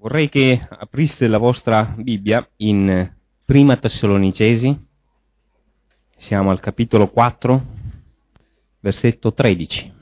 Vorrei che apriste la vostra Bibbia in Prima Tessalonicesi, siamo al capitolo 4, versetto 13.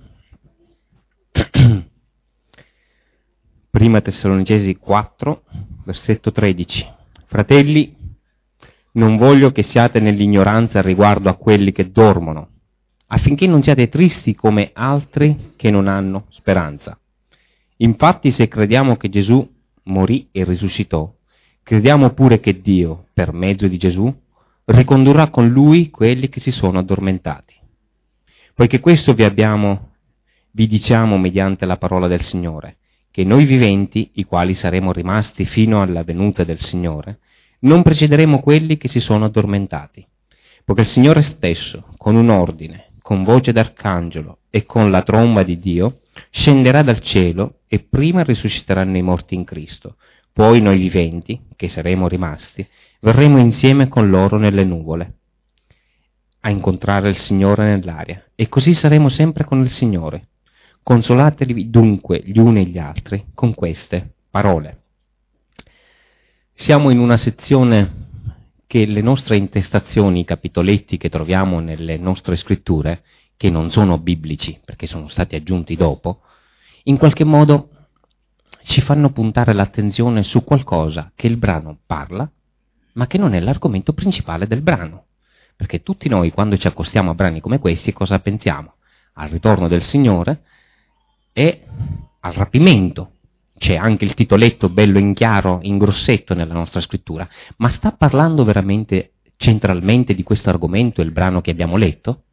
Prima Tessalonicesi 4, versetto 13. Fratelli, non voglio che siate nell'ignoranza riguardo a quelli che dormono, affinché non siate tristi come altri che non hanno speranza. Infatti, se crediamo che Gesù morì e risuscitò, crediamo pure che Dio, per mezzo di Gesù, ricondurrà con Lui quelli che si sono addormentati. Poiché questo vi diciamo mediante la parola del Signore, che noi viventi, i quali saremo rimasti fino alla venuta del Signore, non precederemo quelli che si sono addormentati. Poiché il Signore stesso, con un ordine, con voce d'arcangelo e con la tromba di Dio, scenderà dal cielo e prima risusciteranno i morti in Cristo. Poi noi viventi, che saremo rimasti, verremo insieme con loro nelle nuvole a incontrare il Signore nell'aria, e così saremo sempre con il Signore. Consolatevi dunque gli uni e gli altri con queste parole. Siamo in una sezione che le nostre intestazioni, i capitoletti che troviamo nelle nostre scritture, che non sono biblici perché sono stati aggiunti dopo, in qualche modo ci fanno puntare l'attenzione su qualcosa che il brano parla, ma che non è l'argomento principale del brano. Perché tutti noi, quando ci accostiamo a brani come questi, cosa pensiamo? Al ritorno del Signore e al rapimento. C'è anche il titoletto bello in chiaro, in grossetto nella nostra scrittura, ma sta parlando veramente centralmente di questo argomento il brano che abbiamo letto?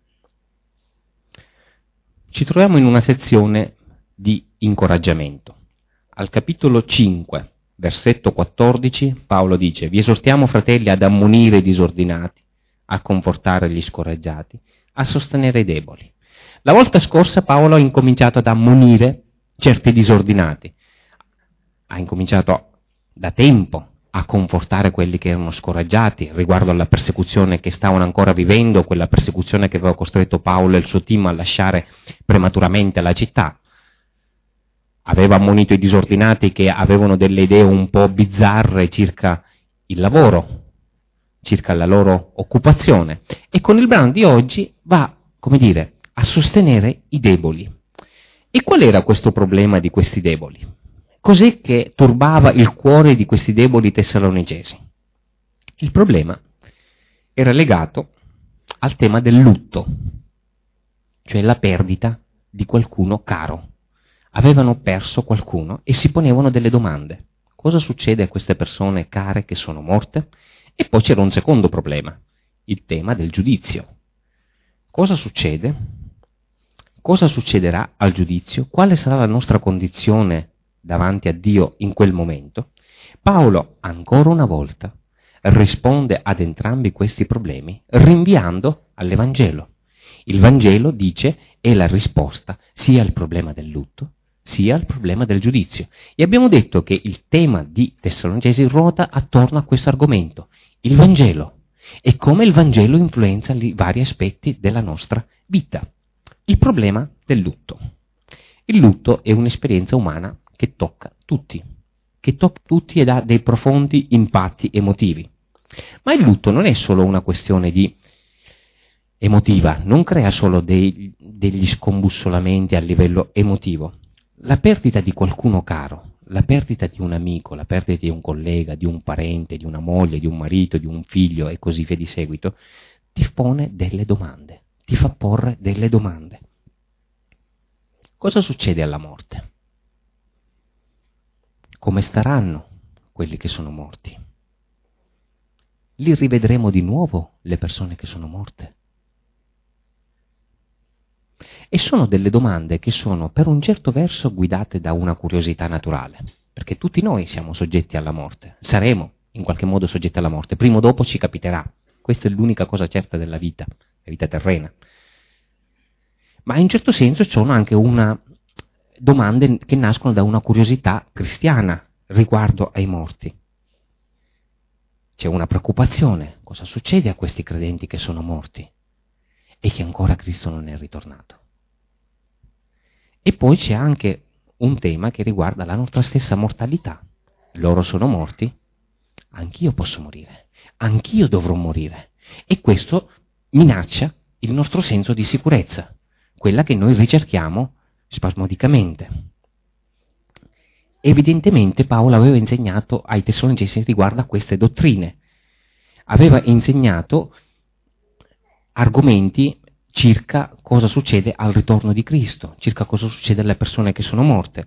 Ci troviamo in una sezione di incoraggiamento. Al capitolo 5, versetto 14, Paolo dice: vi esortiamo, fratelli, ad ammonire i disordinati, a confortare gli scoraggiati, a sostenere i deboli. La volta scorsa Paolo ha incominciato ad ammonire certi disordinati. Ha incominciato da tempo a confortare quelli che erano scoraggiati riguardo alla persecuzione che stavano ancora vivendo, quella persecuzione che aveva costretto Paolo e il suo team a lasciare prematuramente la città. Aveva ammonito i disordinati che avevano delle idee un po' bizzarre circa il lavoro, circa la loro occupazione, e con il brano di oggi va, a sostenere i deboli. E qual era questo problema di questi deboli? Cos'è che turbava il cuore di questi deboli tessalonicesi? Il problema era legato al tema del lutto, cioè la perdita di qualcuno caro. Avevano perso qualcuno e si ponevano delle domande. Cosa succede a queste persone care che sono morte? E poi c'era un secondo problema, il tema del giudizio. Cosa succede? Cosa succederà al giudizio? Quale sarà la nostra condizione davanti a Dio in quel momento? Paolo, ancora una volta, risponde ad entrambi questi problemi rinviando all'Evangelo. Il Vangelo, dice, è la risposta sia al problema del lutto, sia al problema del giudizio. E abbiamo detto che il tema di Tessalonicesi ruota attorno a questo argomento, il Vangelo, e come il Vangelo influenza i vari aspetti della nostra vita. Il problema del lutto. Il lutto è un'esperienza umana che tocca tutti ed ha dei profondi impatti emotivi. Ma il lutto non è solo una questione di emotiva, non crea solo degli scombussolamenti a livello emotivo. La perdita di qualcuno caro, la perdita di un amico, la perdita di un collega, di un parente, di una moglie, di un marito, di un figlio e così via di seguito, ti pone delle domande, ti fa porre delle domande. Cosa succede alla morte? Come staranno quelli che sono morti? Li rivedremo di nuovo le persone che sono morte? E sono delle domande che sono per un certo verso guidate da una curiosità naturale, perché tutti noi siamo soggetti alla morte, saremo in qualche modo soggetti alla morte, prima o dopo ci capiterà, questa è l'unica cosa certa della vita terrena. Ma in un certo senso sono anche domande che nascono da una curiosità cristiana riguardo ai morti. C'è una preoccupazione, cosa succede a questi credenti che sono morti e che ancora Cristo non è ritornato? E poi c'è anche un tema che riguarda la nostra stessa mortalità, loro sono morti, anch'io posso morire, anch'io dovrò morire. E questo minaccia il nostro senso di sicurezza, quella che noi ricerchiamo spasmodicamente. Evidentemente Paolo aveva insegnato ai Tessalonicesi riguardo a queste dottrine, aveva insegnato argomenti circa cosa succede al ritorno di Cristo, circa cosa succede alle persone che sono morte.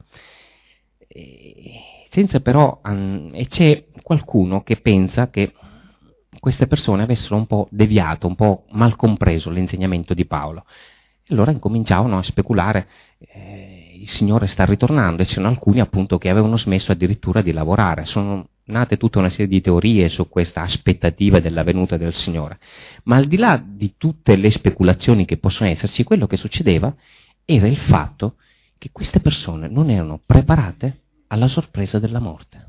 Senza però, e c'è qualcuno che pensa che queste persone avessero un po' deviato, un po' mal compreso l'insegnamento di Paolo. E allora incominciavano a speculare, il Signore sta ritornando, e c'erano alcuni appunto che avevano smesso addirittura di lavorare. Sono nate tutta una serie di teorie su questa aspettativa della venuta del Signore. Ma al di là di tutte le speculazioni che possono esserci, quello che succedeva era il fatto che queste persone non erano preparate alla sorpresa della morte.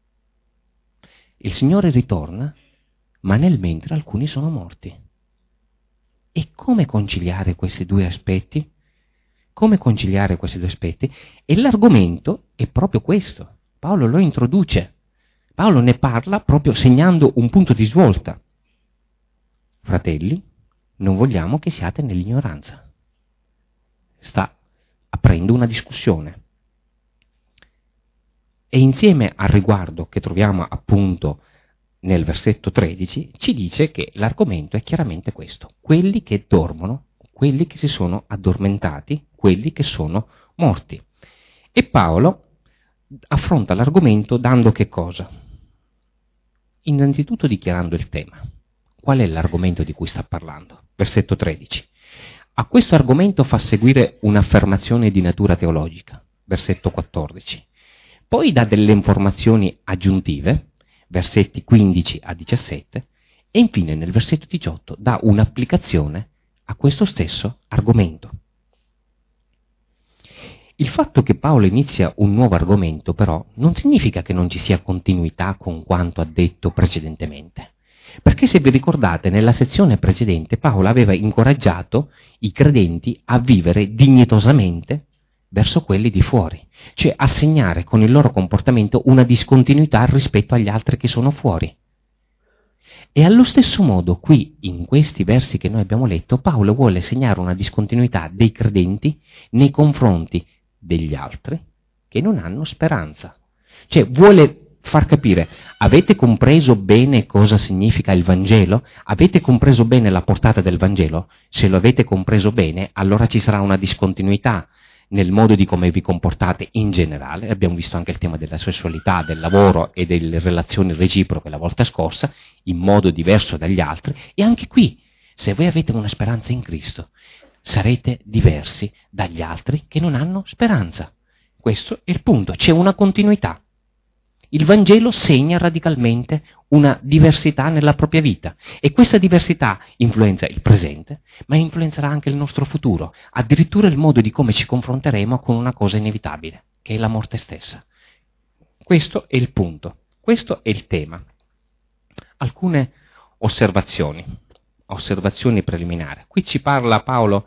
Il Signore ritorna, ma nel mentre alcuni sono morti. E come conciliare questi due aspetti? Come conciliare questi due aspetti? E l'argomento è proprio questo. Paolo lo introduce. Paolo ne parla proprio segnando un punto di svolta. Fratelli, non vogliamo che siate nell'ignoranza. Sta aprendo una discussione. E insieme al riguardo che troviamo appunto nel versetto 13, ci dice che l'argomento è chiaramente questo: quelli che dormono, quelli che si sono addormentati, quelli che sono morti. E Paolo affronta l'argomento dando che cosa? Innanzitutto dichiarando il tema. Qual è l'argomento di cui sta parlando? Versetto 13. A questo argomento fa seguire un'affermazione di natura teologica. Versetto 14. Poi dà delle informazioni aggiuntive, versetti 15 a 17, e infine nel versetto 18 dà un'applicazione a questo stesso argomento. Il fatto che Paolo inizia un nuovo argomento, però, non significa che non ci sia continuità con quanto ha detto precedentemente. Perché se vi ricordate, nella sezione precedente Paolo aveva incoraggiato i credenti a vivere dignitosamente verso quelli di fuori, cioè a segnare con il loro comportamento una discontinuità rispetto agli altri che sono fuori. E allo stesso modo qui, in questi versi che noi abbiamo letto, Paolo vuole segnare una discontinuità dei credenti nei confronti degli altri che non hanno speranza. Cioè vuole far capire: avete compreso bene cosa significa il Vangelo? Avete compreso bene la portata del Vangelo? Se lo avete compreso bene, allora ci sarà una discontinuità nel modo di come vi comportate in generale. Abbiamo visto anche il tema della sessualità, del lavoro e delle relazioni reciproche la volta scorsa, in modo diverso dagli altri. E anche qui, se voi avete una speranza in Cristo, sarete diversi dagli altri che non hanno speranza. Questo è il punto, c'è una continuità. Il Vangelo segna radicalmente una diversità nella propria vita, e questa diversità influenza il presente, ma influenzerà anche il nostro futuro, addirittura il modo di come ci confronteremo con una cosa inevitabile, che è la morte stessa. Questo è il punto, questo è il tema. Alcune osservazioni preliminari. Qui ci parla Paolo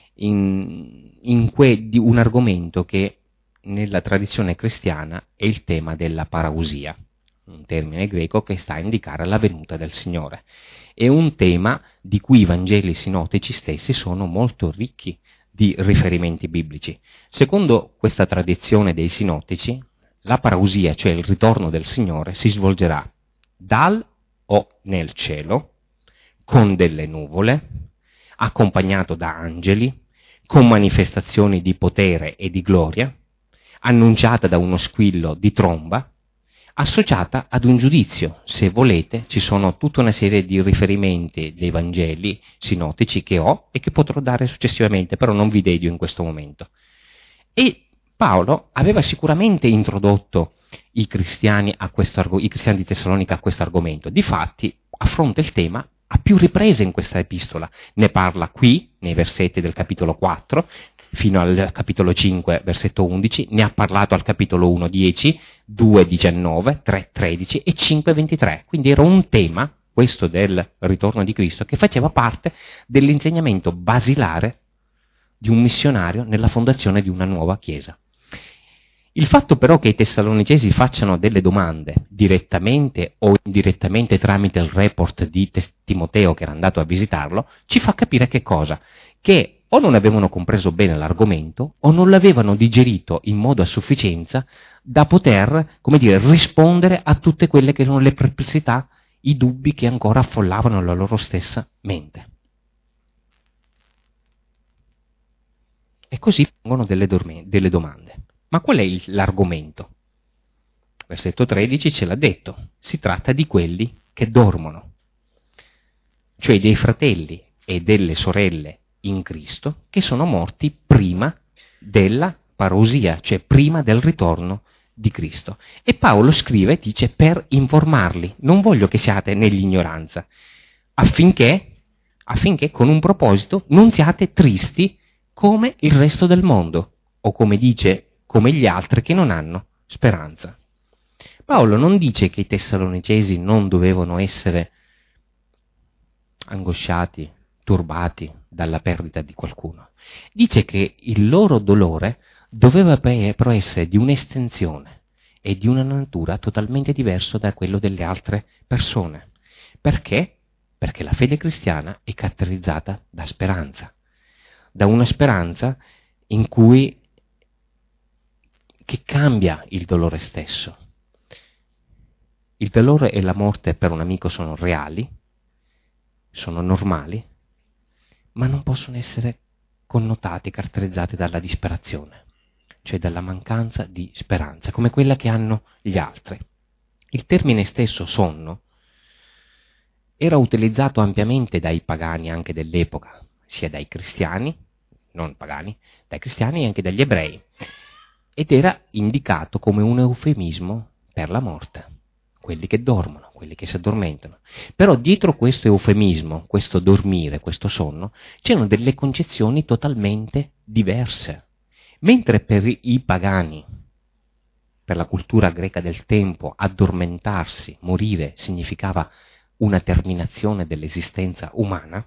di un argomento che nella tradizione cristiana è il tema della parausia, un termine greco che sta a indicare la venuta del Signore. È un tema di cui i Vangeli sinottici stessi sono molto ricchi di riferimenti biblici. Secondo questa tradizione dei sinottici, la parausia, cioè il ritorno del Signore, si svolgerà dal o nel cielo, con delle nuvole, accompagnato da angeli, con manifestazioni di potere e di gloria, annunciata da uno squillo di tromba, associata ad un giudizio. Se volete, ci sono tutta una serie di riferimenti dei Vangeli sinottici che ho e che potrò dare successivamente, però non vi dedio in questo momento. E Paolo aveva sicuramente introdotto i cristiani di Tessalonica a questo argomento. Difatti affronta il tema a più riprese in questa epistola. Ne parla qui, nei versetti del capitolo 4, fino al capitolo 5, versetto 11, ne ha parlato al capitolo 1, 10, 2, 19, 3, 13 e 5, 23. Quindi era un tema, questo del ritorno di Cristo, che faceva parte dell'insegnamento basilare di un missionario nella fondazione di una nuova chiesa. Il fatto però che i tessalonicesi facciano delle domande, direttamente o indirettamente tramite il report di Timoteo che era andato a visitarlo, ci fa capire che cosa? Che o non avevano compreso bene l'argomento o non l'avevano digerito in modo a sufficienza da poter, rispondere a tutte quelle che erano le perplessità, i dubbi che ancora affollavano la loro stessa mente. E così pongono delle domande. Ma qual è l'argomento? Versetto 13 ce l'ha detto, si tratta di quelli che dormono, cioè dei fratelli e delle sorelle in Cristo che sono morti prima della parousia, cioè prima del ritorno di Cristo. E Paolo scrive, dice, per informarli, non voglio che siate nell'ignoranza, affinché con un proposito non siate tristi come il resto del mondo, o come dice, come gli altri che non hanno speranza. Paolo non dice che i tessalonicesi non dovevano essere angosciati, turbati dalla perdita di qualcuno. Dice che il loro dolore doveva però essere di un'estensione e di una natura totalmente diversa da quello delle altre persone. Perché? Perché la fede cristiana è caratterizzata da speranza, da una speranza che cambia il dolore stesso. Il dolore e la morte per un amico sono reali, sono normali, ma non possono essere connotati, caratterizzati dalla disperazione, cioè dalla mancanza di speranza, come quella che hanno gli altri. Il termine stesso sonno era utilizzato ampiamente dai pagani anche dell'epoca, sia dai cristiani, non pagani, dai cristiani e anche dagli ebrei, ed era indicato come un eufemismo per la morte, quelli che dormono, quelli che si addormentano. Però dietro questo eufemismo, questo dormire, questo sonno, c'erano delle concezioni totalmente diverse. Mentre per i pagani, per la cultura greca del tempo, addormentarsi, morire, significava una terminazione dell'esistenza umana,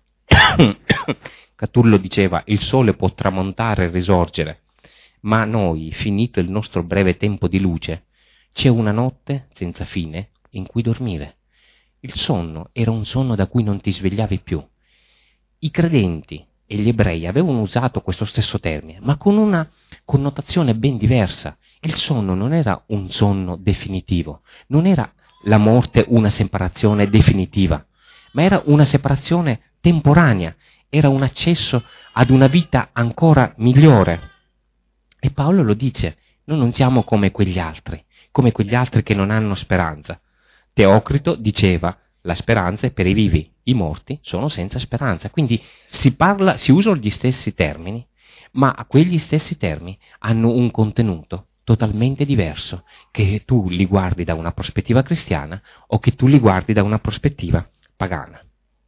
Catullo diceva: il sole può tramontare e risorgere, ma a noi, finito il nostro breve tempo di luce, c'è una notte senza fine in cui dormire. Il sonno era un sonno da cui non ti svegliavi più. I credenti e gli ebrei avevano usato questo stesso termine, ma con una connotazione ben diversa. Il sonno non era un sonno definitivo, non era la morte una separazione definitiva, ma era una separazione temporanea, era un accesso ad una vita ancora migliore. E Paolo lo dice, noi non siamo come quegli altri che non hanno speranza. Teocrito diceva, la speranza è per i vivi, i morti sono senza speranza. Quindi si usano gli stessi termini, ma quegli stessi termini hanno un contenuto totalmente diverso, che tu li guardi da una prospettiva cristiana o che tu li guardi da una prospettiva pagana.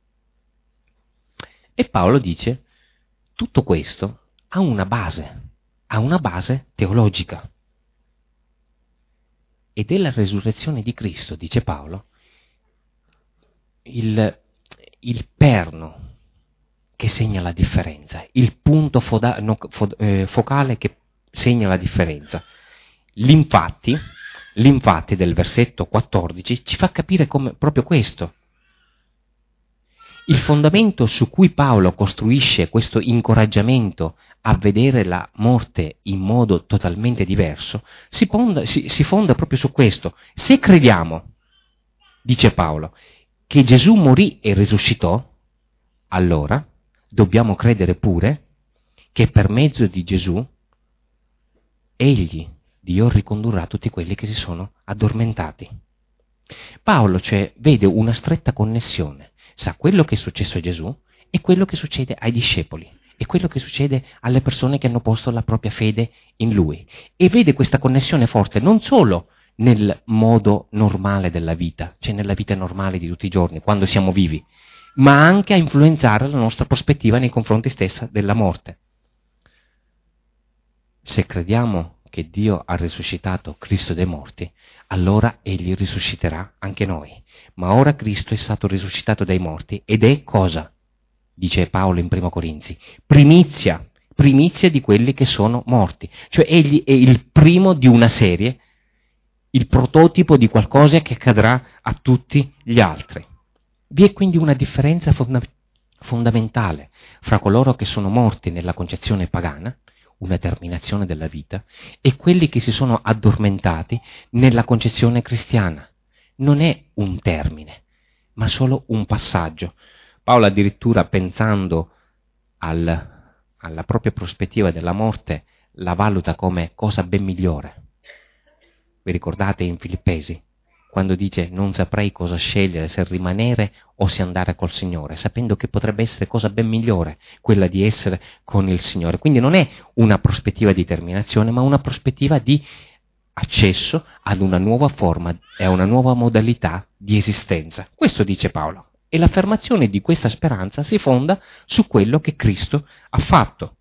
E Paolo dice, tutto questo ha una base teologica. E della resurrezione di Cristo, dice Paolo, il perno che segna la differenza, il punto focale che segna la differenza. L'infatti del versetto 14 ci fa capire come proprio questo. Il fondamento su cui Paolo costruisce questo incoraggiamento a vedere la morte in modo totalmente diverso si fonda proprio su questo. Se crediamo, dice Paolo, che Gesù morì e risuscitò, allora dobbiamo credere pure che per mezzo di Gesù Egli, Dio, ricondurrà tutti quelli che si sono addormentati. Paolo, cioè, vede una stretta connessione. Sa quello che è successo a Gesù e quello che succede ai discepoli e quello che succede alle persone che hanno posto la propria fede in Lui. E vede questa connessione forte non solo nel modo normale della vita, cioè nella vita normale di tutti i giorni, quando siamo vivi, ma anche a influenzare la nostra prospettiva nei confronti stessa della morte. Se crediamo che Dio ha risuscitato Cristo dai morti, allora Egli risusciterà anche noi. Ma ora Cristo è stato risuscitato dai morti ed è cosa? Dice Paolo in 1 Corinzi, primizia primizia di quelli che sono morti. Cioè egli è il primo di una serie, il prototipo di qualcosa che accadrà a tutti gli altri. Vi è quindi una differenza fondamentale fra coloro che sono morti nella concezione pagana, una terminazione della vita, e quelli che si sono addormentati nella concezione cristiana. Non è un termine, ma solo un passaggio. Paolo addirittura, pensando alla propria prospettiva della morte, la valuta come cosa ben migliore. Vi ricordate in Filippesi, quando dice non saprei cosa scegliere, se rimanere o se andare col Signore, sapendo che potrebbe essere cosa ben migliore quella di essere con il Signore. Quindi non è una prospettiva di terminazione, ma una prospettiva di accesso ad una nuova forma e a una nuova modalità di esistenza. Questo dice Paolo. E l'affermazione di questa speranza si fonda su quello che Cristo ha fatto.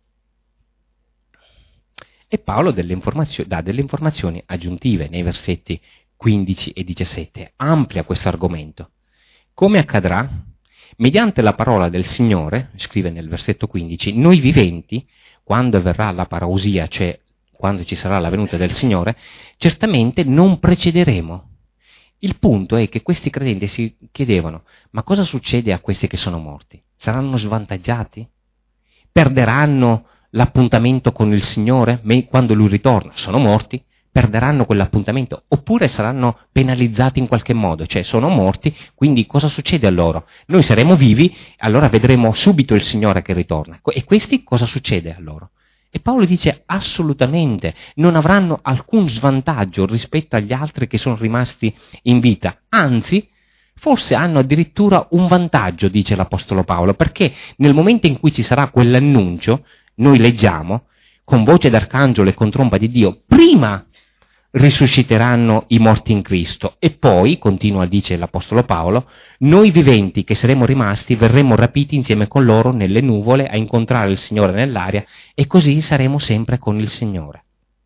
E Paolo dà delle informazioni aggiuntive nei versetti 15 e 17. Amplia questo argomento. Come accadrà? Mediante la parola del Signore, scrive nel versetto 15, noi viventi, quando avverrà la parousia, cioè quando ci sarà la venuta del Signore, certamente non precederemo. Il punto è che questi credenti si chiedevano, ma cosa succede a questi che sono morti? Saranno svantaggiati? Perderanno l'appuntamento con il Signore quando Lui ritorna? Sono morti? Perderanno quell'appuntamento? Oppure saranno penalizzati in qualche modo? Cioè sono morti, quindi cosa succede a loro? Noi saremo vivi, allora vedremo subito il Signore che ritorna. E questi cosa succede a loro? E Paolo dice assolutamente, non avranno alcun svantaggio rispetto agli altri che sono rimasti in vita, anzi, forse hanno addirittura un vantaggio, dice l'Apostolo Paolo, perché nel momento in cui ci sarà quell'annuncio, noi leggiamo, con voce d'arcangelo e con tromba di Dio, prima risusciteranno i morti in Cristo e poi, continua dice l'Apostolo Paolo, noi viventi che saremo rimasti verremo rapiti insieme con loro nelle nuvole a incontrare il Signore nell'aria e così saremo sempre con il Signore.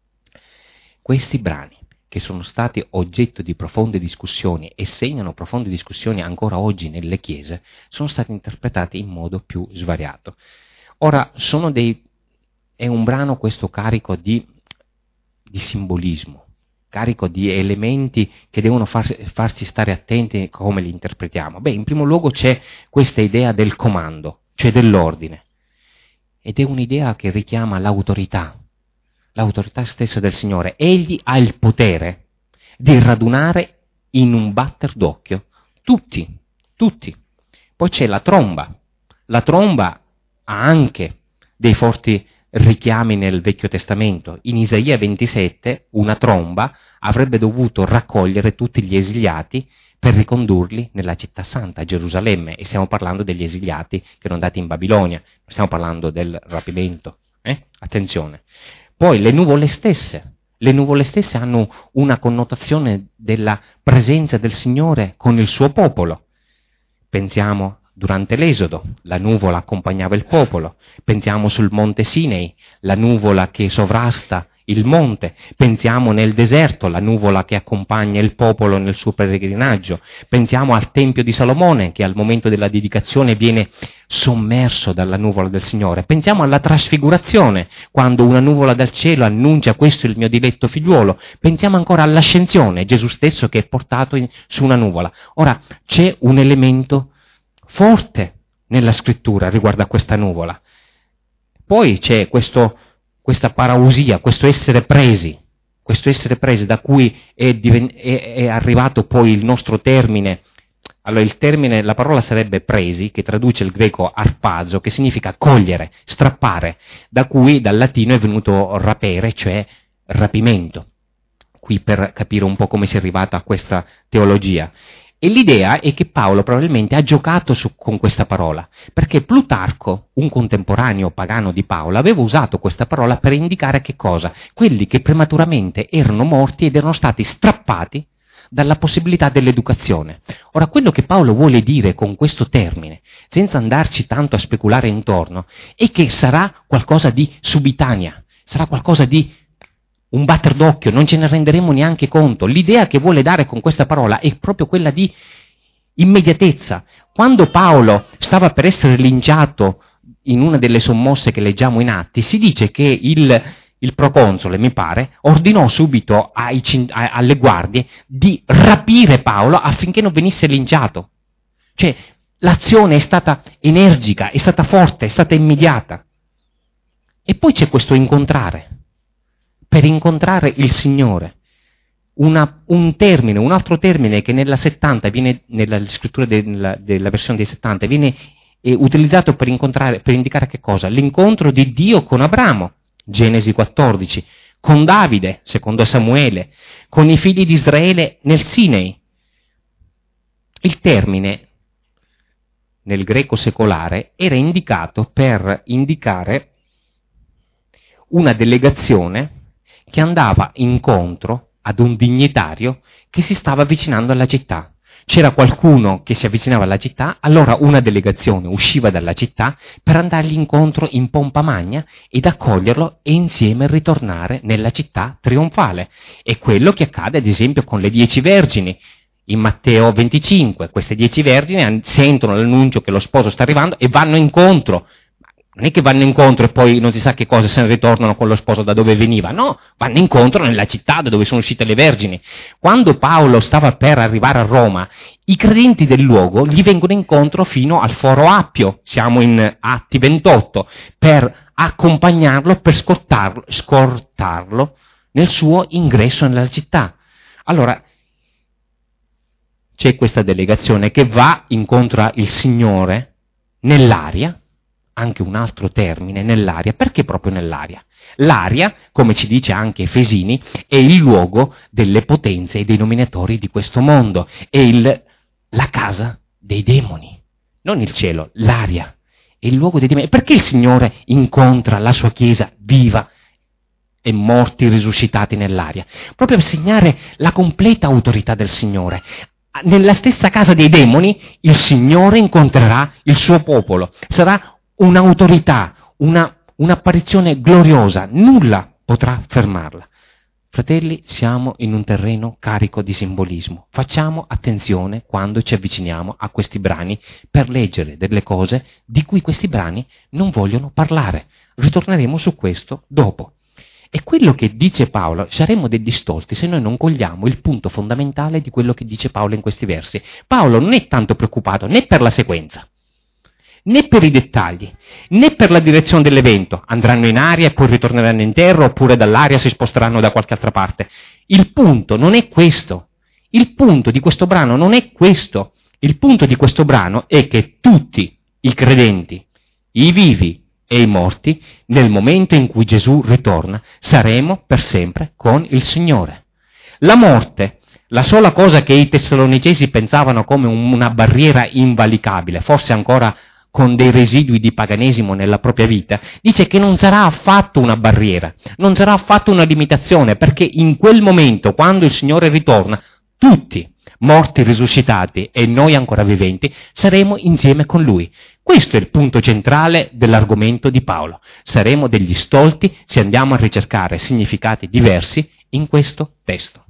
Questi brani, che sono stati oggetto di profonde discussioni e segnano profonde discussioni ancora oggi nelle chiese, sono stati interpretati in modo più svariato. Ora, è un brano questo carico di simbolismo, carico di elementi che devono farci stare attenti come li interpretiamo. In primo luogo c'è questa idea del comando, cioè dell'ordine, ed è un'idea che richiama l'autorità stessa del Signore. Egli ha il potere di radunare in un batter d'occhio tutti. Poi c'è la tromba ha anche dei forti richiami nel Vecchio Testamento. In Isaia 27 una tromba avrebbe dovuto raccogliere tutti gli esiliati per ricondurli nella città santa, a Gerusalemme, e stiamo parlando degli esiliati che erano andati in Babilonia, non stiamo parlando del rapimento. Attenzione. Poi le nuvole stesse hanno una connotazione della presenza del Signore con il suo popolo. Pensiamo durante l'Esodo, la nuvola accompagnava il popolo. Pensiamo sul monte Sinai, la nuvola che sovrasta il monte. Pensiamo nel deserto, la nuvola che accompagna il popolo nel suo peregrinaggio. Pensiamo al Tempio di Salomone, che al momento della dedicazione viene sommerso dalla nuvola del Signore. Pensiamo alla trasfigurazione, quando una nuvola dal cielo annuncia questo è il mio diletto figliuolo. Pensiamo ancora all'ascensione, Gesù stesso che è portato su una nuvola. Ora, c'è un elemento forte nella scrittura riguardo a questa nuvola. Poi c'è questa parousia, questo essere presi da cui è arrivato poi il nostro termine. Allora il termine, la parola sarebbe presi, che traduce il greco arpazo, che significa cogliere, strappare, da cui dal latino è venuto rapere, cioè rapimento. Qui per capire un po' come si è arrivato a questa teologia. E l'idea è che Paolo probabilmente ha giocato con questa parola, perché Plutarco, un contemporaneo pagano di Paolo, aveva usato questa parola per indicare che cosa? Quelli che prematuramente erano morti ed erano stati strappati dalla possibilità dell'educazione. Ora, quello che Paolo vuole dire con questo termine, senza andarci tanto a speculare intorno, è che sarà qualcosa di subitanea, sarà qualcosa di un batter d'occhio, non ce ne renderemo neanche conto. L'idea che vuole dare con questa parola è proprio quella di immediatezza. Quando Paolo stava per essere linciato in una delle sommosse che leggiamo in Atti, si dice che il proconsole, mi pare, ordinò subito alle guardie di rapire Paolo affinché non venisse linciato. Cioè, l'azione è stata energica, è stata forte, è stata immediata. E poi c'è questo incontrare, per incontrare il Signore. Un altro termine che nella 70 viene, nella scrittura della versione dei 70, viene utilizzato per indicare che cosa? L'incontro di Dio con Abramo, Genesi 14, con Davide, secondo Samuele, con i figli di Israele nel Sinai. Il termine nel greco secolare era indicato per indicare una delegazione che andava incontro ad un dignitario che si stava avvicinando alla città. C'era qualcuno che si avvicinava alla città, allora una delegazione usciva dalla città per andargli incontro in pompa magna ed accoglierlo e insieme ritornare nella città trionfale. È quello che accade ad esempio con le 10 vergini. In Matteo 25 queste 10 vergini sentono l'annuncio che lo sposo sta arrivando e vanno incontro. Non è che vanno incontro e poi non si sa che cosa se ne ritornano con lo sposo da dove veniva, no, vanno incontro nella città da dove sono uscite le vergini. Quando Paolo stava per arrivare a Roma, i credenti del luogo gli vengono incontro fino al Foro Appio, siamo in Atti 28, per accompagnarlo, per scortarlo nel suo ingresso nella città. Allora, c'è questa delegazione che va incontro al Signore nell'aria, anche un altro termine, nell'aria. Perché proprio nell'aria? L'aria, come ci dice anche Efesini, è il luogo delle potenze e dei dominatori di questo mondo, è la casa dei demoni, non il cielo, l'aria, è il luogo dei demoni. Perché il Signore incontra la sua Chiesa viva e morti risuscitati nell'aria? Proprio per segnare la completa autorità del Signore. Nella stessa casa dei demoni il Signore incontrerà il suo popolo, sarà un'autorità, un'apparizione gloriosa, nulla potrà fermarla. Fratelli, siamo in un terreno carico di simbolismo. Facciamo attenzione quando ci avviciniamo a questi brani per leggere delle cose di cui questi brani non vogliono parlare. Ritorneremo su questo dopo. E quello che dice Paolo, saremo degli stolti se noi non cogliamo il punto fondamentale di quello che dice Paolo in questi versi. Paolo non è tanto preoccupato né per la sequenza, né per i dettagli, né per la direzione dell'evento. Andranno in aria e poi ritorneranno in terra, oppure dall'aria si sposteranno da qualche altra parte. Il punto non è questo. Il punto di questo brano non è questo. Il punto di questo brano è che tutti i credenti, i vivi e i morti, nel momento in cui Gesù ritorna, saremo per sempre con il Signore. La morte, la sola cosa che i tessalonicesi pensavano come una barriera invalicabile, forse ancora con dei residui di paganesimo nella propria vita, dice che non sarà affatto una barriera, non sarà affatto una limitazione, perché in quel momento, quando il Signore ritorna, tutti, morti risuscitati e noi ancora viventi, saremo insieme con Lui. Questo è il punto centrale dell'argomento di Paolo. Saremo degli stolti se andiamo a ricercare significati diversi in questo testo.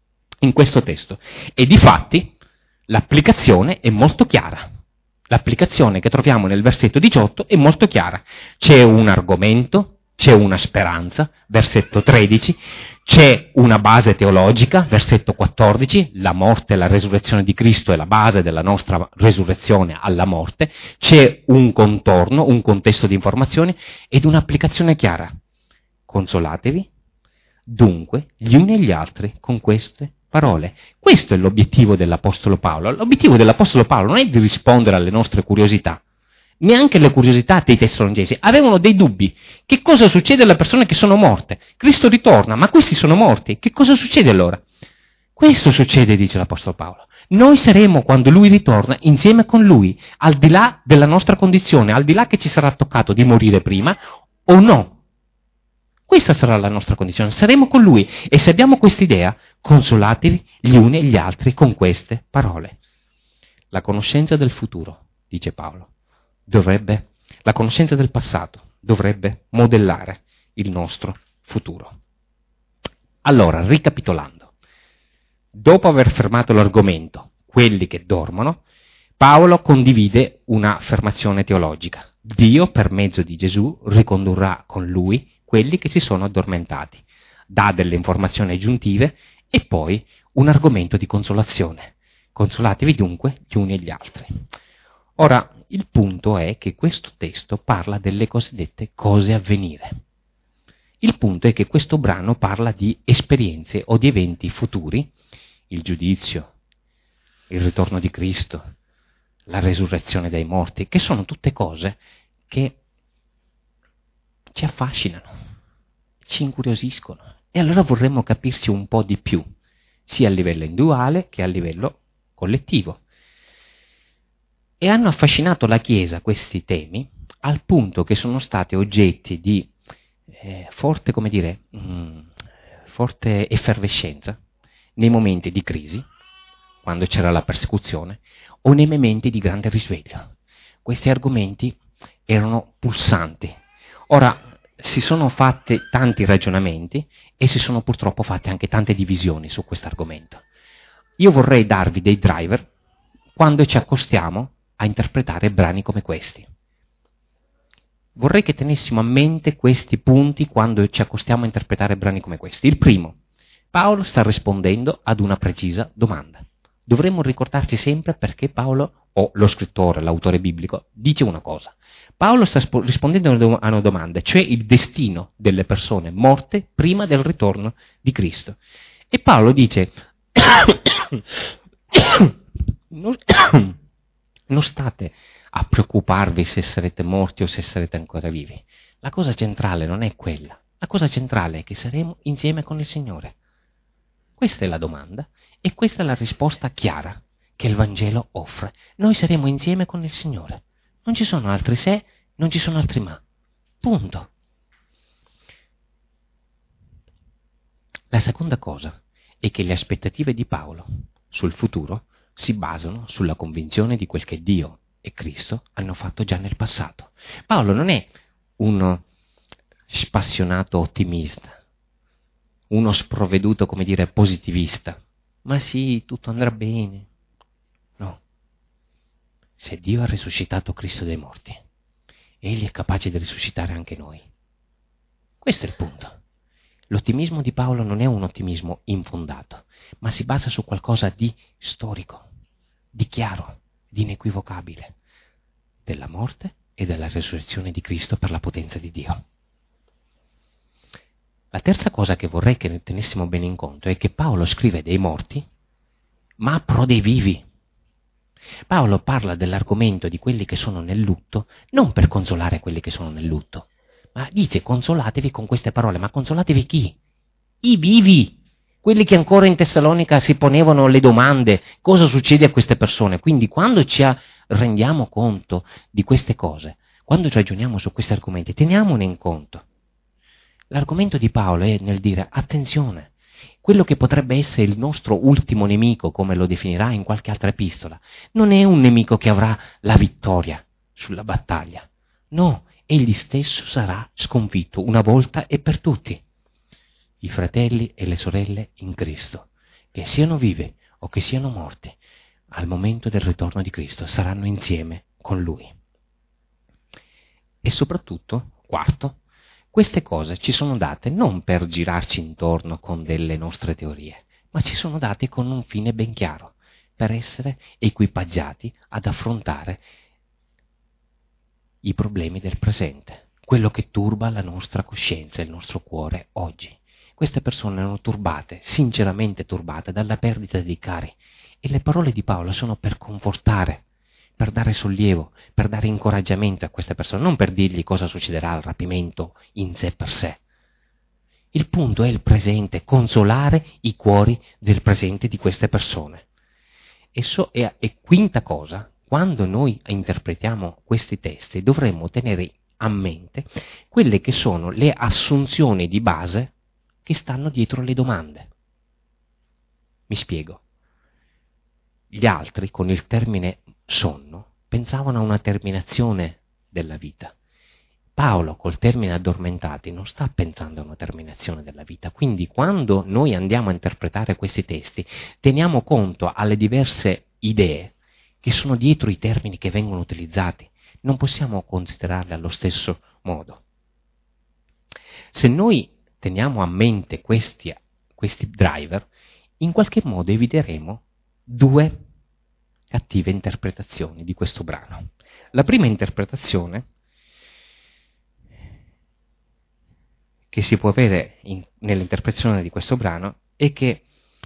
In questo testo. E difatti l'applicazione è molto chiara. L'applicazione che troviamo nel versetto 18 è molto chiara. C'è un argomento, c'è una speranza, versetto 13, c'è una base teologica, versetto 14, la morte e la resurrezione di Cristo è la base della nostra risurrezione alla morte, c'è un contorno, un contesto di informazioni ed un'applicazione chiara. Consolatevi, dunque, gli uni e gli altri con queste parole. Questo è l'obiettivo dell'Apostolo Paolo. L'obiettivo dell'Apostolo Paolo non è di rispondere alle nostre curiosità, neanche le curiosità dei tessalonicesi. Avevano dei dubbi. Che cosa succede alle persone che sono morte? Cristo ritorna, ma questi sono morti. Che cosa succede allora? Questo succede, dice l'Apostolo Paolo. Noi saremo, quando Lui ritorna, insieme con Lui, al di là della nostra condizione, al di là che ci sarà toccato di morire prima o no. Questa sarà la nostra condizione, saremo con Lui. E se abbiamo quest'idea, consolatevi gli uni e gli altri con queste parole. La conoscenza del futuro, dice Paolo, la conoscenza del passato dovrebbe modellare il nostro futuro. Allora, ricapitolando, dopo aver fermato l'argomento, quelli che dormono, Paolo condivide un'affermazione teologica. Dio, per mezzo di Gesù, ricondurrà con lui quelli che si sono addormentati, dà delle informazioni aggiuntive e poi un argomento di consolazione. Consolatevi dunque gli uni e gli altri. Ora, il punto è che questo testo parla delle cosiddette cose a venire. Il punto è che questo brano parla di esperienze o di eventi futuri, il giudizio, il ritorno di Cristo, la resurrezione dai morti, che sono tutte cose che ci affascinano, ci incuriosiscono. E allora vorremmo capirci un po' di più, sia a livello individuale che a livello collettivo. E hanno affascinato la Chiesa questi temi al punto che sono stati oggetti di forte effervescenza nei momenti di crisi, quando c'era la persecuzione, o nei momenti di grande risveglio. Questi argomenti erano pulsanti. Ora, si sono fatti tanti ragionamenti e si sono purtroppo fatte anche tante divisioni su questo argomento. Io vorrei darvi dei driver quando ci accostiamo a interpretare brani come questi. Vorrei che tenessimo a mente questi punti quando ci accostiamo a interpretare brani come questi. Il primo, Paolo sta rispondendo ad una precisa domanda. Dovremmo ricordarci sempre perché Paolo, o lo scrittore, l'autore biblico, dice una cosa. Paolo sta rispondendo a una domanda, cioè il destino delle persone morte prima del ritorno di Cristo. E Paolo dice, non state a preoccuparvi se sarete morti o se sarete ancora vivi. La cosa centrale non è quella. La cosa centrale è che saremo insieme con il Signore. Questa è la domanda e questa è la risposta chiara che il Vangelo offre. Noi saremo insieme con il Signore. Non ci sono altri se, non ci sono altri ma. Punto. La seconda cosa è che le aspettative di Paolo sul futuro si basano sulla convinzione di quel che Dio e Cristo hanno fatto già nel passato. Paolo non è uno spassionato ottimista, uno sprovveduto, positivista. Ma sì, tutto andrà bene. No. Se Dio ha risuscitato Cristo dai morti, Egli è capace di risuscitare anche noi. Questo è il punto. L'ottimismo di Paolo non è un ottimismo infondato, ma si basa su qualcosa di storico, di chiaro, di inequivocabile, della morte e della resurrezione di Cristo per la potenza di Dio. La terza cosa che vorrei che ne tenessimo bene in conto è che Paolo scrive dei morti, ma pro dei vivi. Paolo parla dell'argomento di quelli che sono nel lutto, non per consolare quelli che sono nel lutto, ma dice consolatevi con queste parole, ma consolatevi chi? I vivi, quelli che ancora in Tessalonica si ponevano le domande, cosa succede a queste persone? Quindi quando ci rendiamo conto di queste cose, quando ragioniamo su questi argomenti, teniamone in conto. L'argomento di Paolo è nel dire, attenzione, quello che potrebbe essere il nostro ultimo nemico, come lo definirà in qualche altra epistola, non è un nemico che avrà la vittoria sulla battaglia. No, egli stesso sarà sconfitto una volta e per tutti. I fratelli e le sorelle in Cristo, che siano vive o che siano morti, al momento del ritorno di Cristo saranno insieme con Lui. E soprattutto, quarto, queste cose ci sono date non per girarci intorno con delle nostre teorie, ma ci sono date con un fine ben chiaro, per essere equipaggiati ad affrontare i problemi del presente, quello che turba la nostra coscienza e il nostro cuore oggi. Queste persone erano turbate, sinceramente turbate, dalla perdita dei cari, e le parole di Paolo sono per confortare, per dare sollievo, per dare incoraggiamento a queste persone, non per dirgli cosa succederà al rapimento in sé per sé. Il punto è il presente, consolare i cuori del presente di queste persone. E quinta cosa, quando noi interpretiamo questi testi, dovremmo tenere a mente quelle che sono le assunzioni di base che stanno dietro le domande. Mi spiego. Gli altri, con il termine sonno, pensavano a una terminazione della vita. Paolo, col termine addormentati, non sta pensando a una terminazione della vita. Quindi, quando noi andiamo a interpretare questi testi, teniamo conto alle diverse idee che sono dietro i termini che vengono utilizzati. non possiamo considerarle allo stesso modo. Se noi teniamo a mente questi driver, in qualche modo eviteremo due cattive interpretazioni di questo brano. La prima interpretazione che si può avere nell'interpretazione di questo brano è che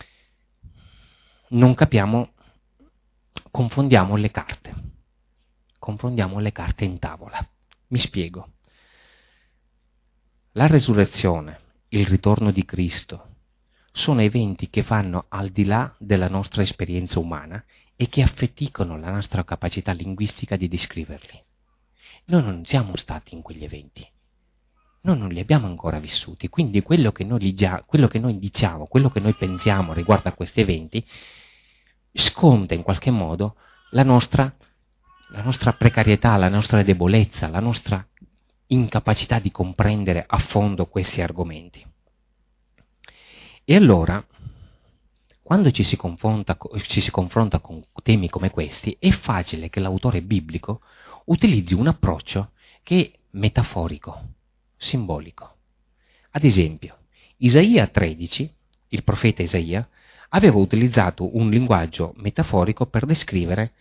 non capiamo, confondiamo le carte in tavola. Mi spiego. La resurrezione, il ritorno di Cristo, sono eventi che vanno al di là della nostra esperienza umana e che affaticano la nostra capacità linguistica di descriverli. Noi non siamo stati in quegli eventi, noi non li abbiamo ancora vissuti, quindi quello che noi diciamo, quello che noi pensiamo riguardo a questi eventi, sconta in qualche modo la nostra precarietà, la nostra debolezza, la nostra incapacità di comprendere a fondo questi argomenti. E allora, quando ci si confronta con temi come questi, è facile che l'autore biblico utilizzi un approccio che è metaforico, simbolico. Ad esempio, Isaia 13, il profeta Isaia, aveva utilizzato un linguaggio metaforico per descrivere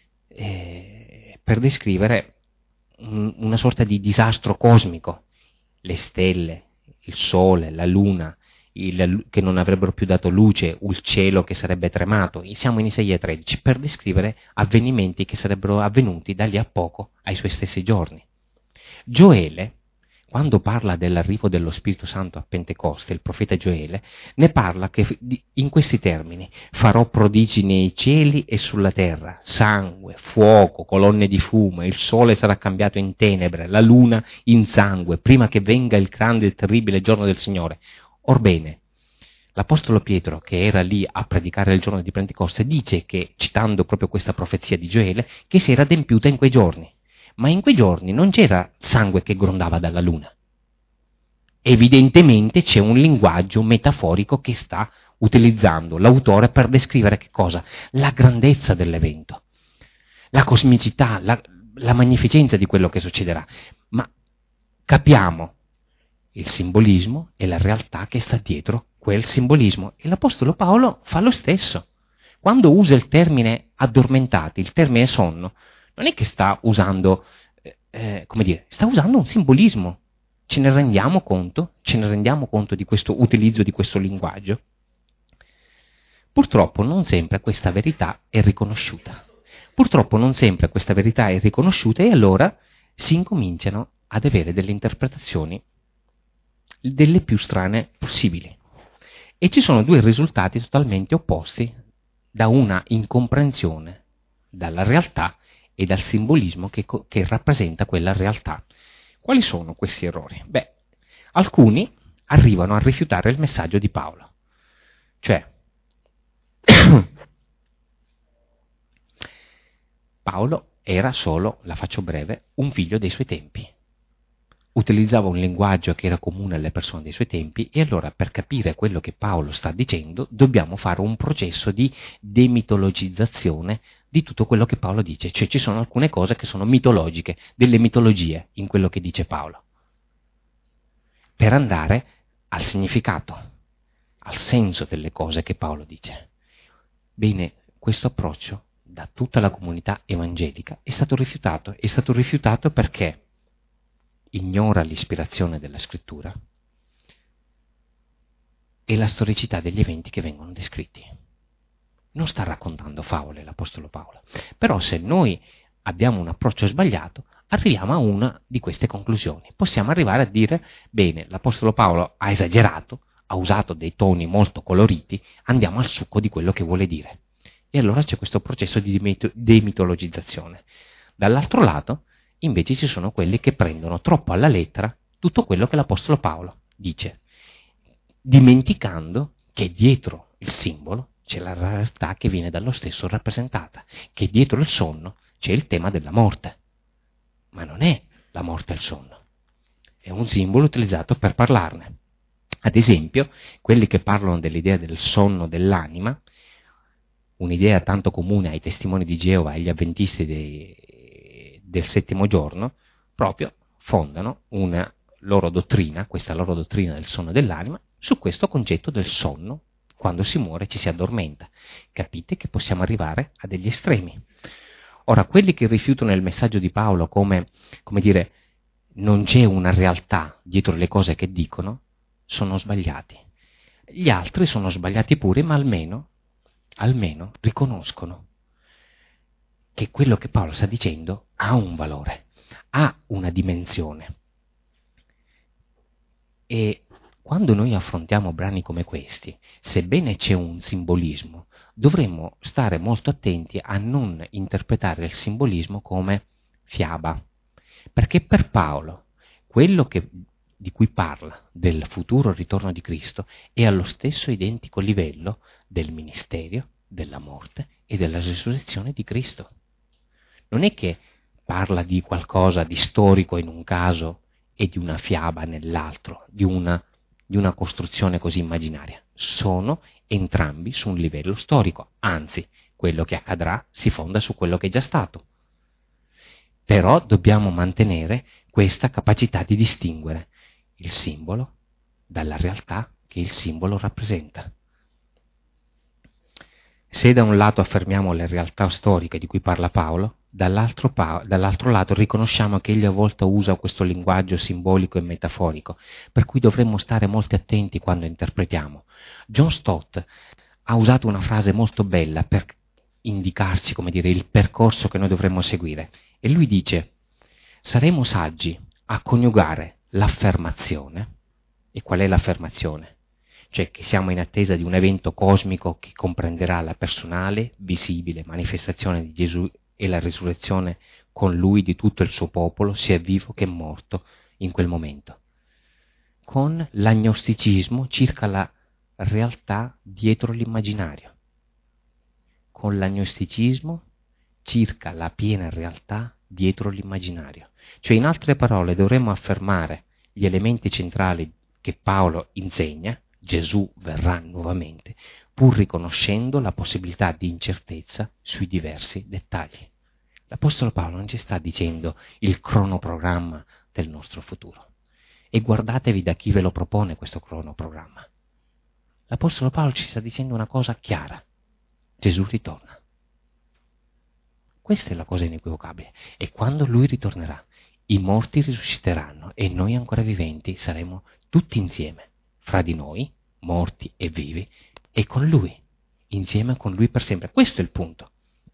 una sorta di disastro cosmico, le stelle, il sole, la luna, che non avrebbero più dato luce, il cielo che sarebbe tremato. Siamo in Isaia 13 per descrivere avvenimenti che sarebbero avvenuti da lì a poco ai suoi stessi giorni. Gioele, quando parla dell'arrivo dello Spirito Santo a Pentecoste, il profeta Gioele, ne parla in questi termini: farò prodigi nei cieli e sulla terra, sangue, fuoco, colonne di fumo, il sole sarà cambiato in tenebre, la luna in sangue, prima che venga il grande e terribile giorno del Signore. Orbene, l'Apostolo Pietro, che era lì a predicare il giorno di Pentecoste, dice che, citando proprio questa profezia di Gioele, che si era adempiuta in quei giorni. Ma in quei giorni non c'era sangue che grondava dalla luna. Evidentemente c'è un linguaggio metaforico che sta utilizzando l'autore per descrivere che cosa? La grandezza dell'evento, la cosmicità, la magnificenza di quello che succederà. Ma capiamo il simbolismo e la realtà che sta dietro quel simbolismo. E l'Apostolo Paolo fa lo stesso. Quando usa il termine addormentati, il termine sonno, non è che sta usando, sta usando un simbolismo. Ce ne rendiamo conto? Ce ne rendiamo conto di questo utilizzo di questo linguaggio? Purtroppo non sempre questa verità è riconosciuta. E allora si incominciano ad avere delle interpretazioni delle più strane possibili. E ci sono due risultati totalmente opposti da una incomprensione dalla realtà e dal simbolismo che rappresenta quella realtà. Quali sono questi errori? Beh, alcuni arrivano a rifiutare il messaggio di Paolo. Cioè, Paolo era solo, la faccio breve, un figlio dei suoi tempi. Utilizzava un linguaggio che era comune alle persone dei suoi tempi e allora per capire quello che Paolo sta dicendo dobbiamo fare un processo di demitologizzazione di tutto quello che Paolo dice, cioè ci sono alcune cose che sono mitologiche, delle mitologie in quello che dice Paolo, per andare al significato, al senso delle cose che Paolo dice. Bene, questo approccio da tutta la comunità evangelica è stato rifiutato perché ignora l'ispirazione della scrittura e la storicità degli eventi che vengono descritti. Non sta raccontando favole l'Apostolo Paolo, però se noi abbiamo un approccio sbagliato arriviamo a una di queste conclusioni. Possiamo arrivare a dire, bene, l'Apostolo Paolo ha esagerato, ha usato dei toni molto coloriti, andiamo al succo di quello che vuole dire. E allora c'è questo processo di demitologizzazione. Dall'altro lato, invece, ci sono quelli che prendono troppo alla lettera tutto quello che l'Apostolo Paolo dice, dimenticando che dietro il simbolo c'è la realtà che viene dallo stesso rappresentata, che dietro il sonno c'è il tema della morte. Ma non è la morte il sonno, è un simbolo utilizzato per parlarne. Ad esempio, quelli che parlano dell'idea del sonno dell'anima, un'idea tanto comune ai testimoni di Geova e agli avventisti del settimo giorno, proprio fondano una loro dottrina, questa loro dottrina del sonno dell'anima, su questo concetto del sonno. Quando si muore ci si addormenta. Capite che possiamo arrivare a degli estremi. Ora, quelli che rifiutano il messaggio di Paolo come dire, non c'è una realtà dietro le cose che dicono, sono sbagliati. Gli altri sono sbagliati pure, ma almeno riconoscono che quello che Paolo sta dicendo ha un valore, ha una dimensione. E quando noi affrontiamo brani come questi, sebbene c'è un simbolismo, dovremmo stare molto attenti a non interpretare il simbolismo come fiaba, perché per Paolo quello di cui parla del futuro ritorno di Cristo è allo stesso identico livello del ministero, della morte e della risurrezione di Cristo. Non è che parla di qualcosa di storico in un caso e di una fiaba nell'altro, di una costruzione così immaginaria. Sono entrambi su un livello storico, anzi, quello che accadrà si fonda su quello che è già stato. Però dobbiamo mantenere questa capacità di distinguere il simbolo dalla realtà che il simbolo rappresenta. Se da un lato affermiamo le realtà storiche di cui parla Paolo, dall'altro lato riconosciamo che egli a volte usa questo linguaggio simbolico e metaforico, per cui dovremmo stare molto attenti quando interpretiamo. John Stott ha usato una frase molto bella per indicarci, il percorso che noi dovremmo seguire. E lui dice: saremo saggi a coniugare l'affermazione. E qual è l'affermazione? Cioè che siamo in attesa di un evento cosmico che comprenderà la personale, visibile manifestazione di Gesù e la risurrezione con lui di tutto il suo popolo, sia vivo che morto, in quel momento. Con l'agnosticismo circa la realtà dietro l'immaginario. Con l'agnosticismo circa la piena realtà dietro l'immaginario. Cioè, in altre parole, dovremmo affermare gli elementi centrali che Paolo insegna, Gesù verrà nuovamente, pur riconoscendo la possibilità di incertezza sui diversi dettagli. L'Apostolo Paolo non ci sta dicendo il cronoprogramma del nostro futuro. E guardatevi da chi ve lo propone questo cronoprogramma. L'Apostolo Paolo ci sta dicendo una cosa chiara: Gesù ritorna. Questa è la cosa inequivocabile. E quando lui ritornerà, i morti risusciteranno e noi ancora viventi saremo tutti insieme, fra di noi, morti e vivi, e con lui, insieme con lui per sempre. Questo è il punto.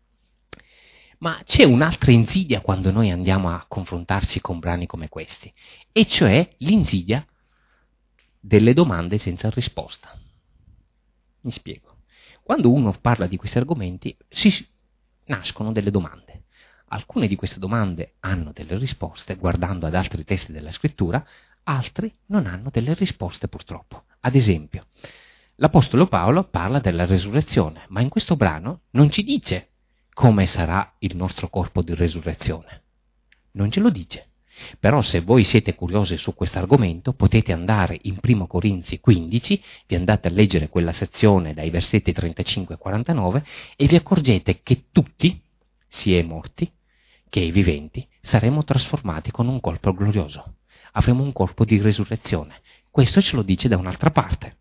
Ma c'è un'altra insidia quando noi andiamo a confrontarci con brani come questi, e cioè l'insidia delle domande senza risposta. Mi spiego. Quando uno parla di questi argomenti nascono delle domande. Alcune di queste domande hanno delle risposte guardando ad altri testi della scrittura, altri non hanno delle risposte purtroppo. Ad esempio, l'Apostolo Paolo parla della resurrezione, ma in questo brano non ci dice come sarà il nostro corpo di resurrezione. Non ce lo dice. Però se voi siete curiosi su questo argomento potete andare in 1 Corinzi 15, vi andate a leggere quella sezione dai versetti 35 e 49 e vi accorgete che tutti, sia i morti che i viventi, saremo trasformati con un corpo glorioso. Avremo un corpo di resurrezione. Questo ce lo dice da un'altra parte.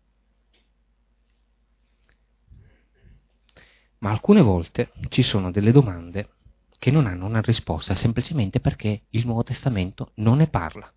Ma alcune volte ci sono delle domande che non hanno una risposta semplicemente perché il Nuovo Testamento non ne parla.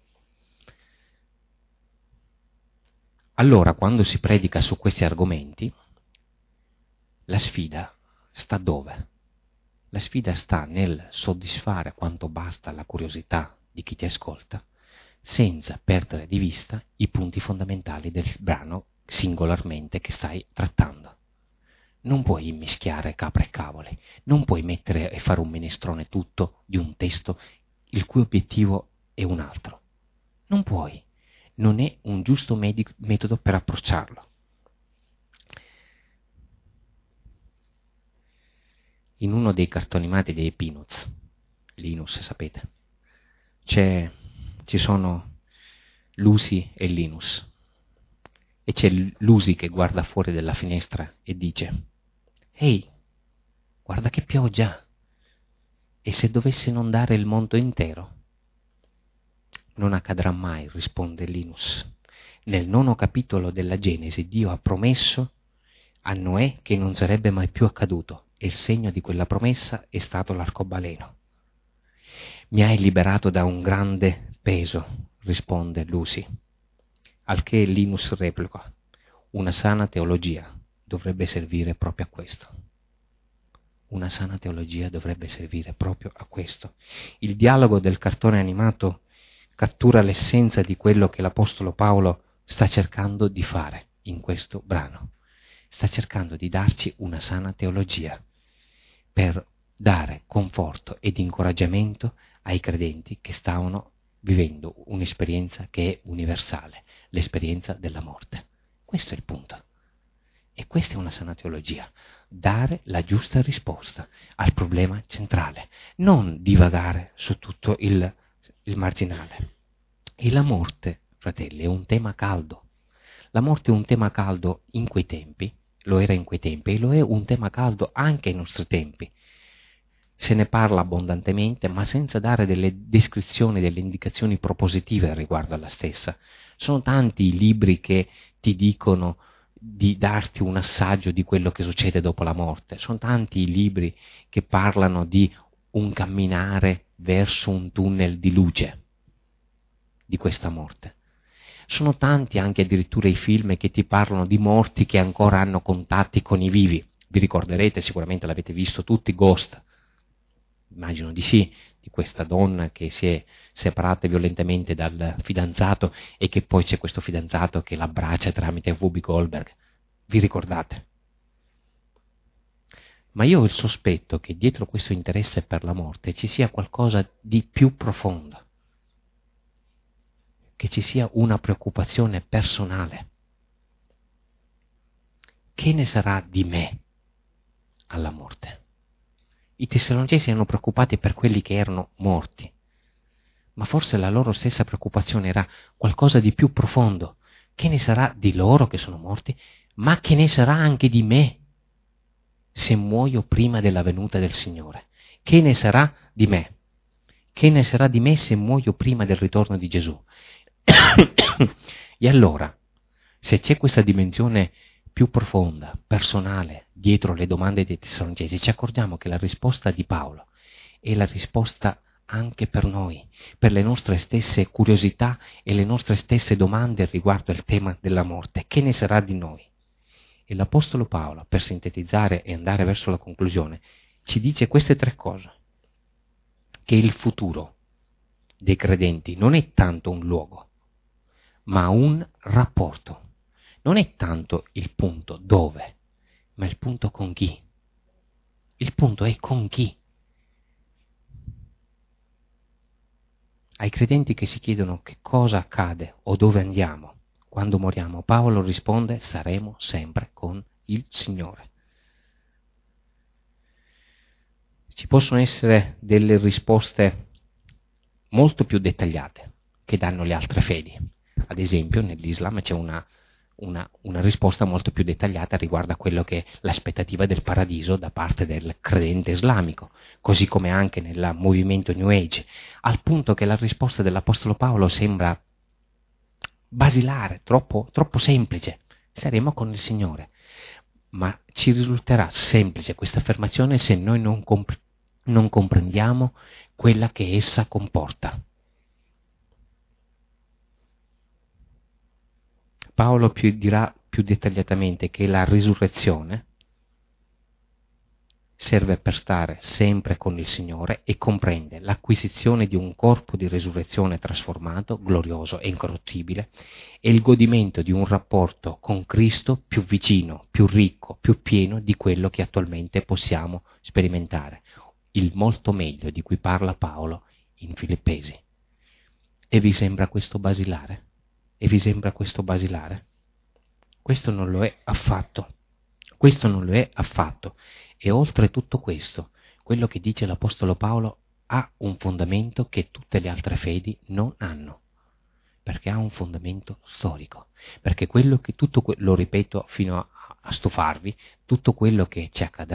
Allora, quando si predica su questi argomenti, la sfida sta dove? La sfida sta nel soddisfare quanto basta la curiosità di chi ti ascolta, senza perdere di vista i punti fondamentali del brano singolarmente che stai trattando. Non puoi immischiare capra e cavoli, non puoi mettere e fare un minestrone tutto di un testo il cui obiettivo è un altro. Non puoi, non è un giusto metodo per approcciarlo. In uno dei cartoni animati dei Peanuts, Linus sapete, ci sono Lucy e Linus, e c'è Lucy che guarda fuori dalla finestra e dice: «Ehi, guarda che pioggia!» E se dovesse inondare il mondo intero? Non accadrà mai, risponde Linus. Nel 9° capitolo della Genesi Dio ha promesso a Noè che non sarebbe mai più accaduto, e il segno di quella promessa è stato l'arcobaleno. Mi hai liberato da un grande peso, risponde Lucy, al che Linus replica: una sana teologia dovrebbe servire proprio a questo. Una sana teologia dovrebbe servire proprio a questo. Il dialogo del cartone animato cattura l'essenza di quello che l'Apostolo Paolo sta cercando di fare in questo brano. Sta cercando di darci una sana teologia per dare conforto ed incoraggiamento ai credenti che stavano vivendo un'esperienza che è universale, l'esperienza della morte. Questo è il punto. E questa è una sana teologia, dare la giusta risposta al problema centrale, non divagare su tutto il marginale. E la morte, fratelli, è un tema caldo. La morte è un tema caldo in quei tempi, lo era in quei tempi, e lo è un tema caldo anche ai nostri tempi. Se ne parla abbondantemente, ma senza dare delle descrizioni, delle indicazioni propositive riguardo alla stessa. Sono tanti i libri che ti dicono di darti un assaggio di quello che succede dopo la morte. Sono tanti i libri che parlano di un camminare verso un tunnel di luce di questa morte. Sono tanti anche addirittura i film che ti parlano di morti che ancora hanno contatti con i vivi. Vi ricorderete, sicuramente l'avete visto tutti, Ghost. Immagino di sì, di questa donna che si è separata violentemente dal fidanzato e che poi c'è questo fidanzato che l'abbraccia tramite Whoopi Goldberg. Vi ricordate? Ma io ho il sospetto che dietro questo interesse per la morte ci sia qualcosa di più profondo, che ci sia una preoccupazione personale. Che ne sarà di me alla morte? I Tessalonicesi erano preoccupati per quelli che erano morti, ma forse la loro stessa preoccupazione era qualcosa di più profondo. Che ne sarà di loro che sono morti, ma che ne sarà anche di me se muoio prima della venuta del Signore? Che ne sarà di me? Che ne sarà di me se muoio prima del ritorno di Gesù? E allora, se c'è questa dimensione più profonda, personale, dietro le domande dei Tessalonicesi, ci accorgiamo che la risposta di Paolo è la risposta anche per noi, per le nostre stesse curiosità e le nostre stesse domande riguardo al tema della morte. Che ne sarà di noi? E l'Apostolo Paolo, per sintetizzare e andare verso la conclusione, ci dice queste 3 cose: che il futuro dei credenti non è tanto un luogo, ma un rapporto. Non è tanto il punto dove, ma il punto con chi. Il punto è con chi. Ai credenti che si chiedono che cosa accade o dove andiamo quando moriamo, Paolo risponde: saremo sempre con il Signore. Ci possono essere delle risposte molto più dettagliate che danno le altre fedi. Ad esempio, nell'Islam c'è una risposta molto più dettagliata riguardo a quello che è l'aspettativa del paradiso da parte del credente islamico, così come anche nel movimento New Age, al punto che la risposta dell'Apostolo Paolo sembra basilare, troppo semplice: saremo con il Signore. Ma ci risulterà semplice questa affermazione se noi non comprendiamo quella che essa comporta. Paolo dirà più dettagliatamente che la risurrezione serve per stare sempre con il Signore e comprende l'acquisizione di un corpo di risurrezione trasformato, glorioso e incorruttibile, e il godimento di un rapporto con Cristo più vicino, più ricco, più pieno di quello che attualmente possiamo sperimentare, il molto meglio di cui parla Paolo in Filippesi. E vi sembra questo basilare? E vi sembra questo basilare? Questo non lo è affatto. Questo non lo è affatto. E oltre tutto questo, quello che dice l'Apostolo Paolo ha un fondamento che tutte le altre fedi non hanno, perché ha un fondamento storico, perché lo ripeto fino a stufarvi, tutto quello che ci accadrà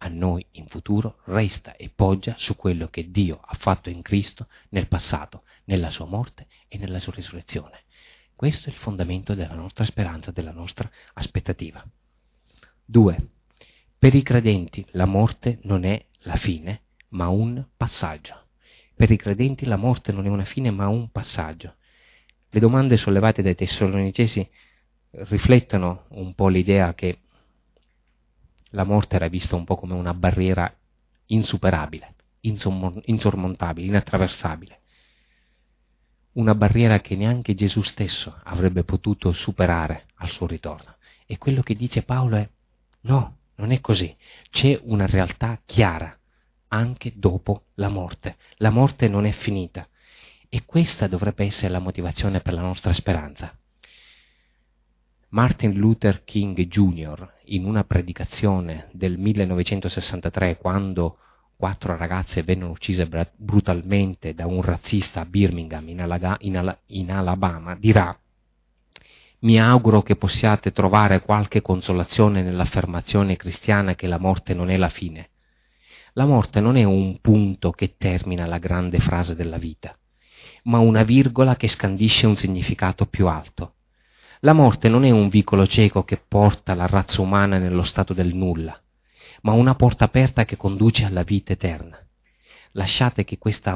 a noi in futuro resta e poggia su quello che Dio ha fatto in Cristo nel passato, nella sua morte e nella sua risurrezione. Questo è il fondamento della nostra speranza, della nostra aspettativa. 2. Per i credenti la morte non è la fine, ma un passaggio. Per i credenti la morte non è una fine, ma un passaggio. Le domande sollevate dai Tessalonicesi riflettono un po' l'idea che la morte era vista un po' come una barriera insuperabile, insormontabile, inattraversabile. Una barriera che neanche Gesù stesso avrebbe potuto superare al suo ritorno. E quello che dice Paolo è: no, non è così. C'è una realtà chiara anche dopo la morte. La morte non è finita. E questa dovrebbe essere la motivazione per la nostra speranza. Martin Luther King Jr., in una predicazione del 1963, quando 4 ragazze vennero uccise brutalmente da un razzista a Birmingham, in Alabama, dirà: mi auguro che possiate trovare qualche consolazione nell'affermazione cristiana che la morte non è la fine. La morte non è un punto che termina la grande frase della vita, ma una virgola che scandisce un significato più alto. La morte non è un vicolo cieco che porta la razza umana nello stato del nulla, ma una porta aperta che conduce alla vita eterna. Lasciate che questa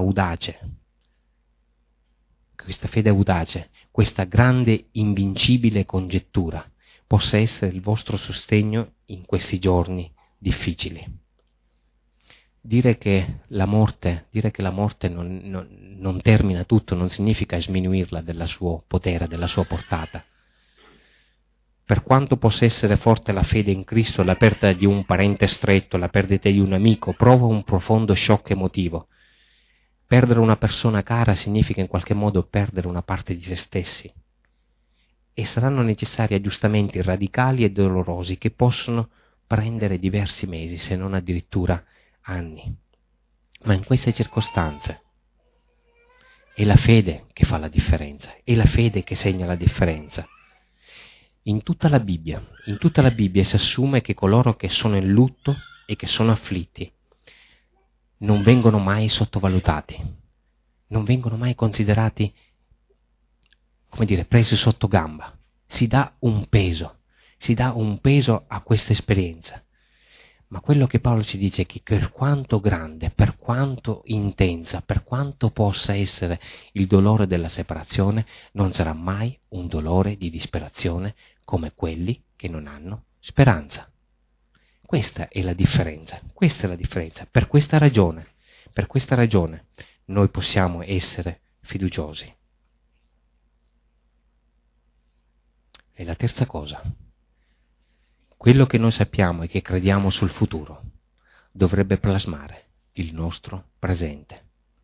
fede audace, questa grande invincibile congettura possa essere il vostro sostegno in questi giorni difficili. Dire che la morte non termina tutto non significa sminuirla del suo potere, della sua portata. Per quanto possa essere forte la fede in Cristo, la perdita di un parente stretto, la perdita di un amico, prova un profondo shock emotivo. Perdere una persona cara significa in qualche modo perdere una parte di se stessi. E saranno necessari aggiustamenti radicali e dolorosi che possono prendere diversi mesi, se non addirittura anni. Ma in queste circostanze è la fede che fa la differenza, è la fede che segna la differenza. In tutta la Bibbia si assume che coloro che sono in lutto e che sono afflitti non vengono mai sottovalutati, non vengono mai considerati, presi sotto gamba. Si dà un peso a questa esperienza. Ma quello che Paolo ci dice è che per quanto grande, per quanto intensa, per quanto possa essere il dolore della separazione, non sarà mai un dolore di disperazione come quelli che non hanno speranza. Questa è la differenza. Per questa ragione noi possiamo essere fiduciosi. E la terza cosa, quello che noi sappiamo e che crediamo sul futuro dovrebbe plasmare il nostro presente.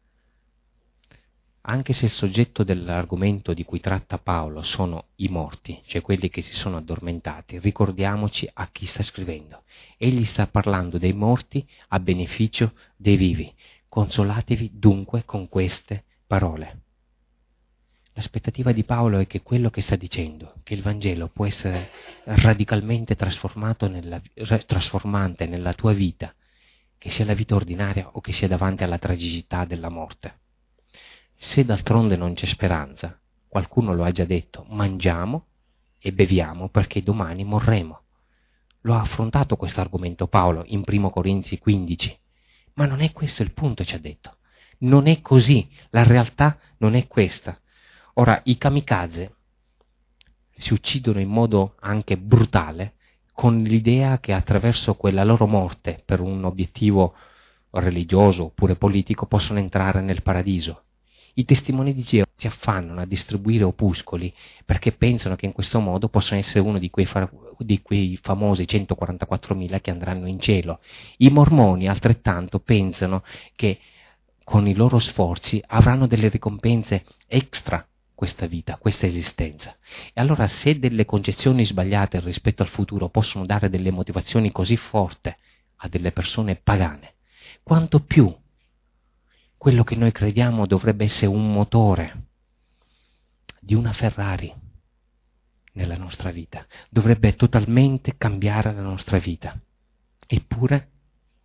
Anche se il soggetto dell'argomento di cui tratta Paolo sono i morti, cioè quelli che si sono addormentati, ricordiamoci a chi sta scrivendo. Egli sta parlando dei morti a beneficio dei vivi. Consolatevi dunque con queste parole. L'aspettativa di Paolo è che quello che sta dicendo, che il Vangelo può essere radicalmente trasformante nella tua vita, che sia la vita ordinaria o che sia davanti alla tragicità della morte. Se d'altronde non c'è speranza, qualcuno lo ha già detto, mangiamo e beviamo perché domani morremo. Lo ha affrontato questo argomento Paolo in 1 Corinzi 15, ma non è questo il punto, ci ha detto. Non è così, la realtà non è questa. Ora, i kamikaze si uccidono in modo anche brutale con l'idea che attraverso quella loro morte per un obiettivo religioso oppure politico possono entrare nel paradiso. I testimoni di Geova si affannano a distribuire opuscoli perché pensano che in questo modo possono essere uno di quei famosi 144.000 che andranno in cielo. I mormoni altrettanto pensano che con i loro sforzi avranno delle ricompense extra questa vita, questa esistenza. E allora se delle concezioni sbagliate rispetto al futuro possono dare delle motivazioni così forti a delle persone pagane, quanto più quello che noi crediamo dovrebbe essere un motore di una Ferrari nella nostra vita, dovrebbe totalmente cambiare la nostra vita. Eppure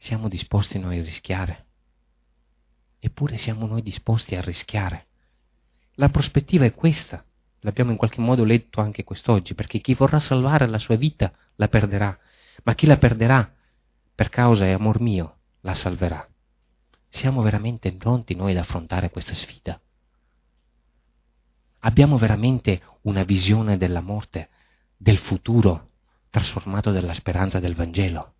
Siamo disposti noi a rischiare? Eppure siamo noi disposti a rischiare. La prospettiva è questa. L'abbiamo in qualche modo letto anche quest'oggi, perché chi vorrà salvare la sua vita la perderà, ma chi la perderà per causa e amor mio la salverà. Siamo veramente pronti noi ad affrontare questa sfida? Abbiamo veramente una visione della morte, del futuro, trasformato dalla speranza del Vangelo?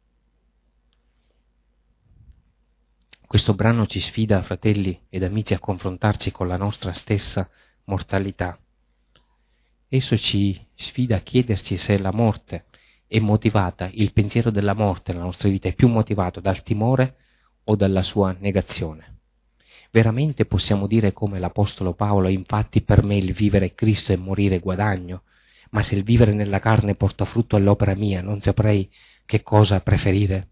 Questo brano ci sfida, fratelli ed amici, a confrontarci con la nostra stessa mortalità. Esso ci sfida a chiederci se la morte è motivata, il pensiero della morte nella nostra vita è più motivato dal timore o dalla sua negazione. Veramente possiamo dire come l'Apostolo Paolo: infatti per me il vivere è Cristo e morire è guadagno, ma se il vivere nella carne porta frutto all'opera mia, non saprei che cosa preferire.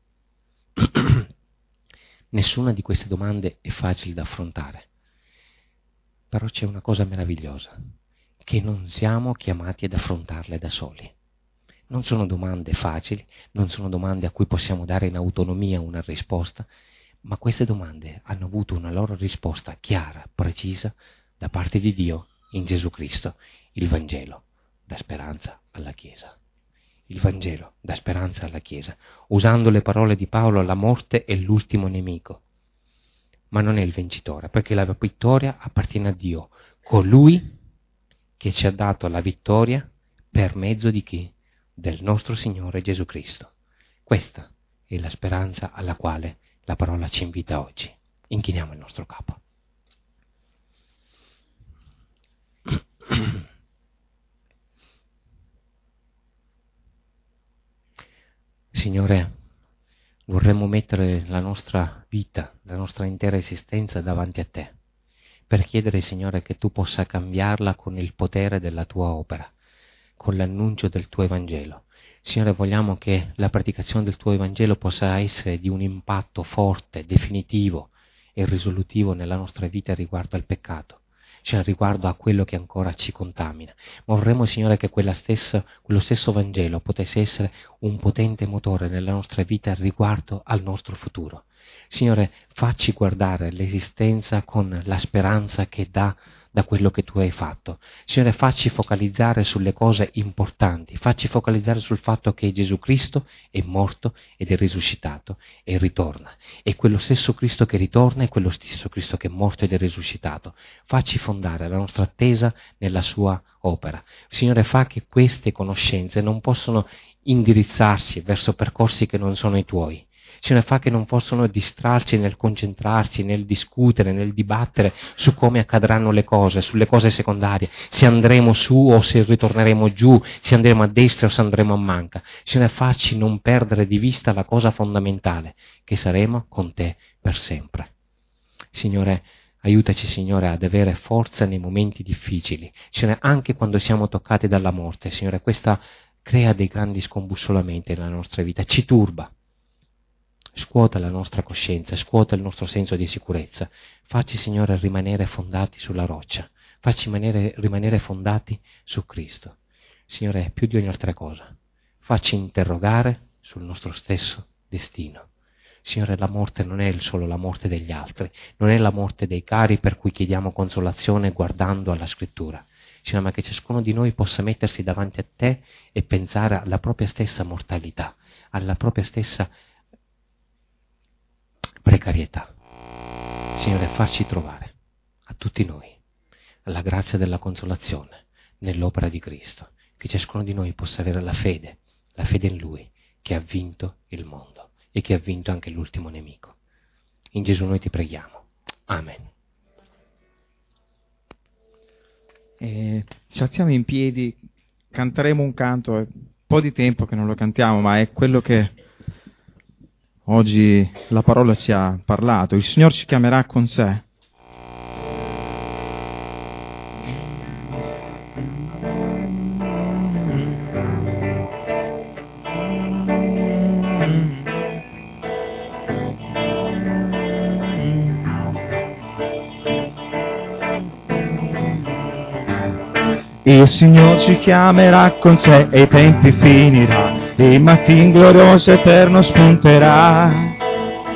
Nessuna di queste domande è facile da affrontare, però c'è una cosa meravigliosa, che non siamo chiamati ad affrontarle da soli. Non sono domande facili, non sono domande a cui possiamo dare in autonomia una risposta, ma queste domande hanno avuto una loro risposta chiara, precisa, da parte di Dio in Gesù Cristo, il Vangelo dà speranza alla Chiesa. Il Vangelo dà speranza alla Chiesa. Usando le parole di Paolo, la morte è l'ultimo nemico, ma non è il vincitore, perché la vittoria appartiene a Dio, colui che ci ha dato la vittoria per mezzo di chi? Del nostro Signore Gesù Cristo. Questa è la speranza alla quale la parola ci invita oggi. Inchiniamo il nostro capo. Signore, vorremmo mettere la nostra vita, la nostra intera esistenza davanti a Te, per chiedere, Signore, che Tu possa cambiarla con il potere della Tua opera, con l'annuncio del Tuo Evangelo. Signore, vogliamo che la predicazione del Tuo Evangelo possa essere di un impatto forte, definitivo e risolutivo nella nostra vita riguardo al peccato, cioè riguardo a quello che ancora ci contamina. Ma vorremmo, Signore, che quello stesso Vangelo potesse essere un potente motore nella nostra vita riguardo al nostro futuro. Signore, facci guardare l'esistenza con la speranza che dà da quello che Tu hai fatto. Signore, facci focalizzare sulle cose importanti, facci focalizzare sul fatto che Gesù Cristo è morto ed è risuscitato e ritorna. E quello stesso Cristo che ritorna è quello stesso Cristo che è morto ed è risuscitato. Facci fondare la nostra attesa nella Sua opera. Signore, fa che queste conoscenze non possono indirizzarsi verso percorsi che non sono i Tuoi. Signore, fa che non possono distrarci nel concentrarci, nel discutere, nel dibattere su come accadranno le cose, sulle cose secondarie, se andremo su o se ritorneremo giù, se andremo a destra o se andremo a manca. Signore, facci non perdere di vista la cosa fondamentale, che saremo con Te per sempre. Signore, aiutaci, Signore, ad avere forza nei momenti difficili. Signore, anche quando siamo toccati dalla morte, Signore, questa crea dei grandi scombussolamenti nella nostra vita, ci turba. Scuota la nostra coscienza, scuota il nostro senso di sicurezza. Facci, Signore, rimanere fondati sulla roccia. Facci rimanere fondati su Cristo. Signore, più di ogni altra cosa, facci interrogare sul nostro stesso destino. Signore, la morte non è solo la morte degli altri, non è la morte dei cari per cui chiediamo consolazione guardando alla Scrittura. Signore, ma che ciascuno di noi possa mettersi davanti a Te e pensare alla propria stessa mortalità, alla propria stessa precarietà. Signore, farci trovare a tutti noi la grazia della consolazione nell'opera di Cristo, che ciascuno di noi possa avere la fede in Lui che ha vinto il mondo e che ha vinto anche l'ultimo nemico. In Gesù noi ti preghiamo. Amen. Ci alziamo in piedi, canteremo un canto, è un po' di tempo che non lo cantiamo, ma è quello che oggi la parola ci ha parlato. Il Signore ci chiamerà con sé. Il Signore ci chiamerà con sé e i tempi finirà, il mattino glorioso eterno spunterà.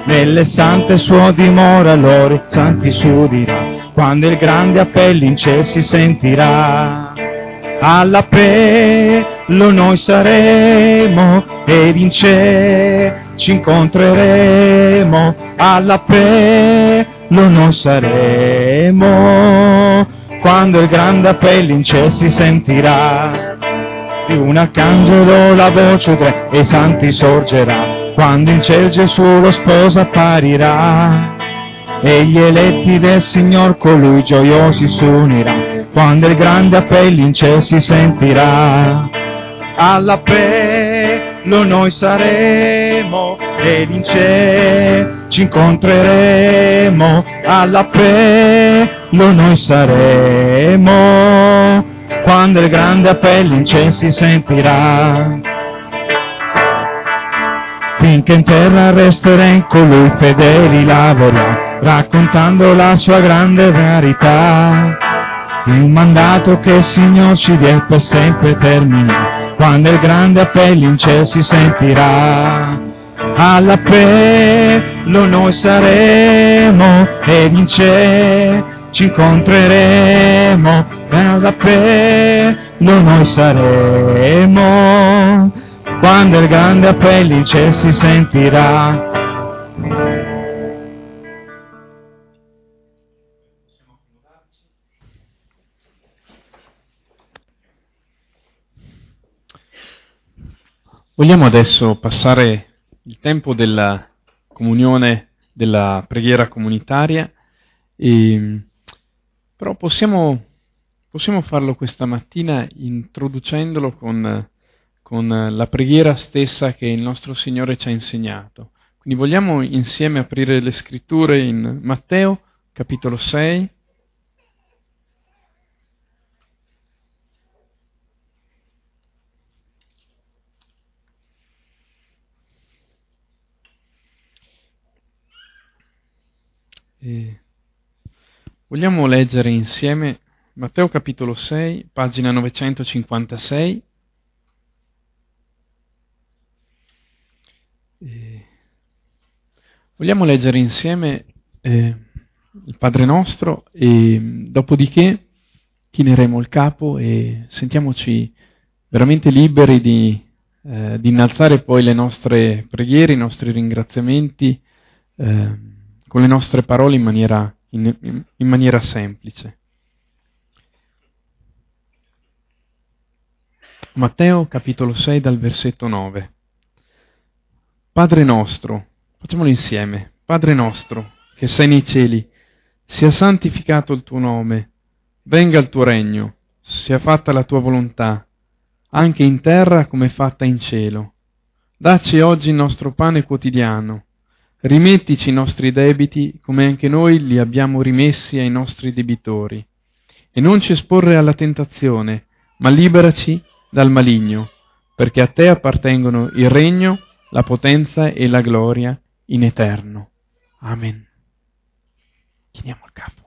nelle sante sue dimora loro i santi s'udirà, quando il grande appello in cielo si sentirà. All'appello noi saremo ed in cielo ci incontreremo, all'appello noi saremo, quando il grande appello in cielo si sentirà. Di un arcangelo la voce tre e i santi sorgerà, quando in cielo Gesù lo sposo apparirà, e gli eletti del Signor colui gioiosi s'unirà, quando il grande appello in cielo si sentirà. All'appello noi saremo ed in cielo ci incontreremo, all'appello noi saremo, quando il grande appello in cielo si sentirà. Finché in terra resteremo colui fedeli lavorerà, raccontando la sua grande verità. Il mandato che il Signore ci dia per sempre termina, quando il grande appello in cielo si sentirà. All'appello noi saremo ed in cielo ci incontreremo, all'appello noi saremo, quando il grande appello in cielo si sentirà. Vogliamo adesso passare il tempo della comunione, della preghiera comunitaria, però possiamo farlo questa mattina introducendolo con la preghiera stessa che il nostro Signore ci ha insegnato. Quindi vogliamo insieme aprire le scritture in Matteo, capitolo 6. Vogliamo leggere insieme Matteo capitolo 6, pagina 956. Vogliamo leggere insieme il Padre Nostro e dopodiché chineremo il capo e sentiamoci veramente liberi di innalzare poi le nostre preghiere, i nostri ringraziamenti con le nostre parole in maniera semplice. Matteo capitolo 6 dal versetto 9. Padre nostro, facciamolo insieme, Padre nostro che sei nei cieli, sia santificato il tuo nome, venga il tuo regno, sia fatta la tua volontà, anche in terra come è fatta in cielo. Dacci oggi il nostro pane quotidiano, rimettici i nostri debiti come anche noi li abbiamo rimessi ai nostri debitori, e non ci esporre alla tentazione, ma liberaci dal maligno, perché a te appartengono il regno, la potenza e la gloria in eterno. Amen. Chiniamo il capo.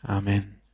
Amen.